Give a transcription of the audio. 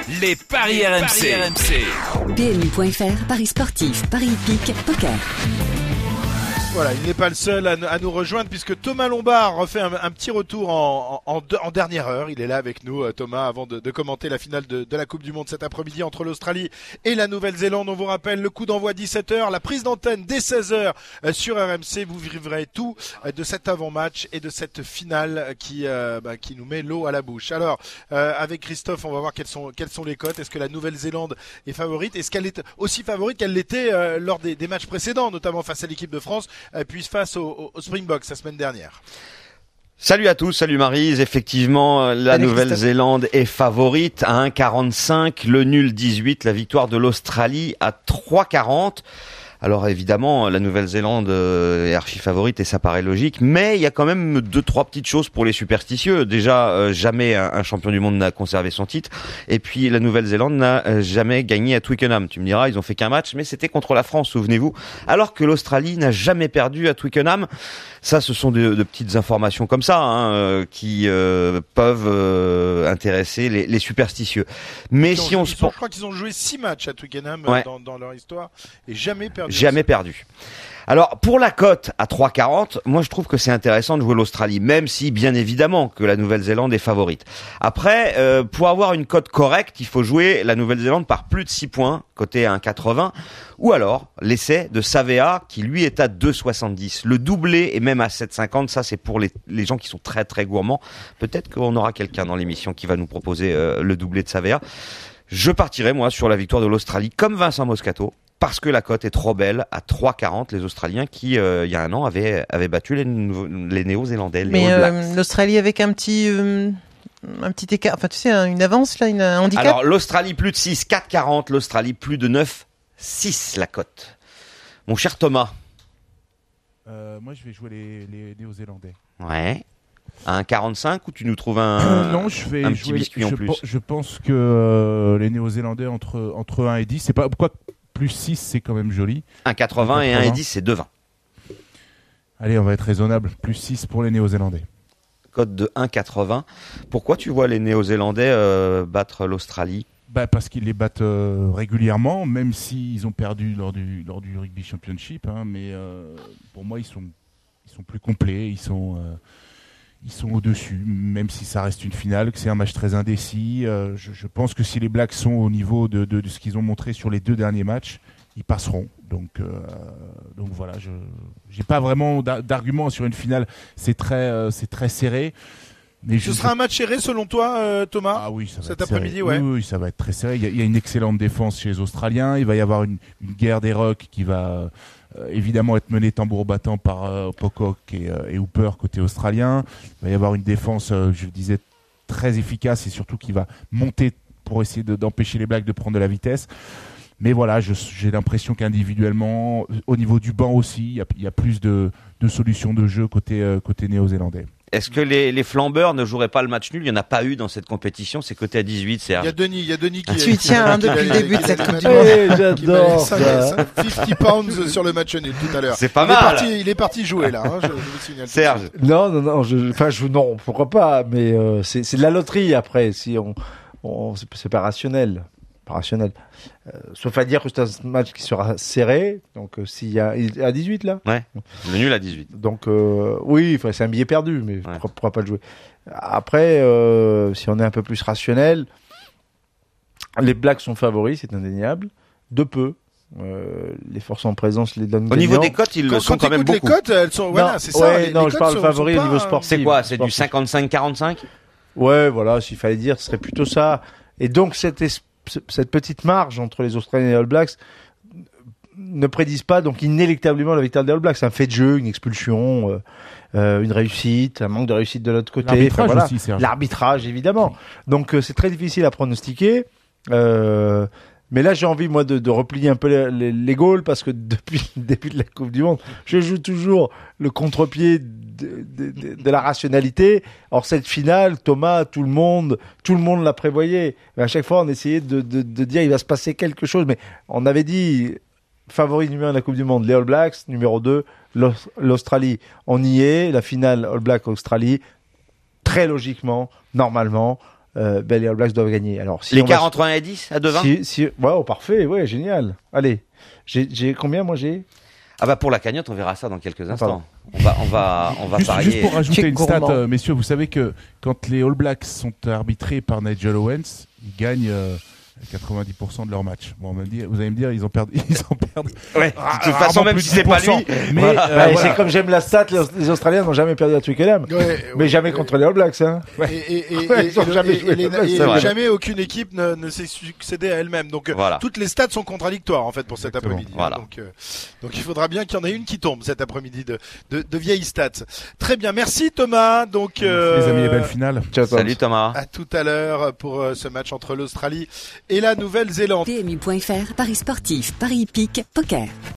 Les paris RMC. PMU.fr, paris sportif, paris hippique, poker. Voilà, il n'est pas le seul à nous rejoindre puisque Thomas Lombard refait un petit retour en dernière heure. Il est là avec nous, Thomas, avant de commenter la finale de la Coupe du Monde cet après-midi entre l'Australie et la Nouvelle-Zélande. On vous rappelle le coup d'envoi 17h, la prise d'antenne dès 16h sur RMC. Vous vivrez tout de cet avant-match et de cette finale qui nous met l'eau à la bouche. Alors, avec Christophe, on va voir quelles sont les cotes. Est-ce que la Nouvelle-Zélande est favorite? Est-ce qu'elle est aussi favorite qu'elle l'était lors des matchs précédents, notamment face à l'équipe de France, puis face au Springboks la semaine dernière? Salut à tous, salut Maryse. Effectivement, la Nouvelle-Zélande est favorite à 1,45, le nul 18, la victoire de l'Australie à 3,40. Alors évidemment, la Nouvelle-Zélande est archi favorite et ça paraît logique, mais il y a quand même 2-3 petites choses pour les superstitieux. Déjà, jamais un champion du monde n'a conservé son titre, et puis la Nouvelle-Zélande n'a jamais gagné à Twickenham. Tu me diras, ils ont fait qu'un match, mais c'était contre la France, souvenez-vous, alors que l'Australie n'a jamais perdu à Twickenham. Ça, ce sont de petites informations comme ça qui peuvent intéresser les superstitieux. Mais si on se je crois qu'ils ont joué 6 matchs à Twickenham dans leur histoire et jamais perdu. Jamais perdu. Alors, pour la cote à 3,40, moi je trouve que c'est intéressant de jouer l'Australie, même si bien évidemment que la Nouvelle-Zélande est favorite. Après, pour avoir une cote correcte, il faut jouer la Nouvelle-Zélande par plus de 6 points, coté à 1,80, ou alors l'essai de Savea qui lui est à 2,70. Le doublé est même à 7,50, ça c'est pour les gens qui sont très très gourmands. Peut-être qu'on aura quelqu'un dans l'émission qui va nous proposer le doublé de Savea. Je partirai moi sur la victoire de l'Australie comme Vincent Moscato, parce que la cote est trop belle à 3,40, les Australiens qui, il y a un an, avaient battu les Néo-Zélandais. Mais l'Australie avec un petit écart, enfin tu sais, une avance là, un handicap. Alors l'Australie plus de 6, 4,40, l'Australie plus de 9, 6 la cote. Mon cher Thomas. Moi je vais jouer les Néo-Zélandais. Ouais. À 1,45 ou tu nous trouves un petit biscuit en plus? Je pense que les Néo-Zélandais entre 1 et 10, c'est pas pourquoi. Plus 6, c'est quand même joli. 1,80 et 1,10, c'est 2,20. Allez, on va être raisonnable. Plus 6 pour les Néo-Zélandais. Cote de 1,80. Pourquoi tu vois les Néo-Zélandais battre l'Australie? Parce qu'ils les battent régulièrement, même s'ils ont perdu lors du Rugby Championship. Mais pour moi, ils sont plus complets. Ils sont au-dessus, même si ça reste une finale, que c'est un match très indécis. Je pense que si les Blacks sont au niveau de ce qu'ils ont montré sur les 2 derniers matchs, ils passeront. Donc voilà, j'ai pas vraiment d'argument sur une finale. C'est très serré. Mais ce sera un match serré selon toi, Thomas? Ah oui, ça va cet être après-midi, serré. Oui, ça va être très serré. Il y a une excellente défense chez les Australiens. Il va y avoir une guerre des rocks qui va évidemment être menée tambour battant par Pocock et Hooper côté australien. Il va y avoir une défense, je le disais, très efficace et surtout qui va monter pour essayer d'empêcher les Blacks de prendre de la vitesse. Mais voilà, j'ai l'impression qu'individuellement, au niveau du banc aussi, il y a plus de solutions de jeu côté néo-zélandais. Est-ce que les flambeurs ne joueraient pas le match nul? Il n'y en a pas eu dans cette compétition, c'est coté à 18, Serge. Il y a Denis qui... Tu tiens depuis le début de cette Coupe du Monde. J'adore ça. 50 pounds sur le match nul tout à l'heure. C'est pas mal. Il est parti jouer là, je vous signale. Serge. Non, pourquoi pas, mais c'est de la loterie après, si c'est pas rationnel. Sauf à dire que c'est un match qui sera serré. Donc s'il y a à 18 là. Ouais. Le nul à 18. Donc oui, c'est un billet perdu, mais pourquoi pas le jouer. Après, si on est un peu plus rationnel, les Blacks sont favoris, c'est indéniable. De peu. Les forces en présence les donnent gagnants. Au niveau des cotes, ils le sont quand même beaucoup. Les cotes, elles sont c'est ça. Ouais, non, je parle favoris au niveau sportif. C'est quoi? C'est du 55-45? Ouais, voilà, s'il fallait dire, ce serait plutôt ça. Et donc cette petite marge entre les Australiens et les All Blacks ne prédisent pas donc inéluctablement la victoire des All Blacks. C'est un fait de jeu, une expulsion, une réussite, un manque de réussite de l'autre côté. L'arbitrage aussi, Serge. L'arbitrage, évidemment. Donc c'est très difficile à pronostiquer. Mais là, j'ai envie, moi, de replier un peu les goals parce que depuis le début de la Coupe du Monde, je joue toujours le contre-pied de la rationalité. Or, cette finale, Thomas, tout le monde la prévoyait. Mais à chaque fois, on essayait de dire il va se passer quelque chose. Mais on avait dit favori numéro 1 de la Coupe du Monde, les All Blacks, numéro 2, l'Australie. On y est, la finale All Blacks Australie, très logiquement, normalement, les All Blacks doivent gagner. Alors, si Les on va- 41 et 10 à 2,20 ouais, parfait, ouais, génial. Allez, j'ai combien moi j'ai Ah bah pour la cagnotte, on verra ça dans quelques instants. pardon. On va Juste parier. pour rajouter Tu es une stat, gourmand. messieurs, vous savez que quand les All Blacks sont arbitrés par Nigel Owens, ils gagnent 90% de leur match. Bon, vous allez me dire, ils en perdent. Ouais. De toute façon, même si c'est pas lui. Mais Voilà. Ouais, voilà. c'est comme j'aime la stat, les Australiens n'ont jamais perdu à Twickenham, mais jamais contre les All Blacks. Hein. Ils ont jamais joué les Blacks, c'est vrai. jamais aucune équipe ne s'est succédée à elle-même. Donc Voilà. toutes les stats sont contradictoires en fait pour cet Exactement. après-midi. Voilà. Donc il faudra bien qu'il y en ait une qui tombe cet après-midi de vieilles stats. Très bien, merci Thomas. Donc les amis, et belle finale. Ciao, Tom. Salut Thomas. à tout à l'heure pour ce match entre l'Australie et la Nouvelle-Zélande. PMU.fr, Paris sportif, Paris hippique, poker.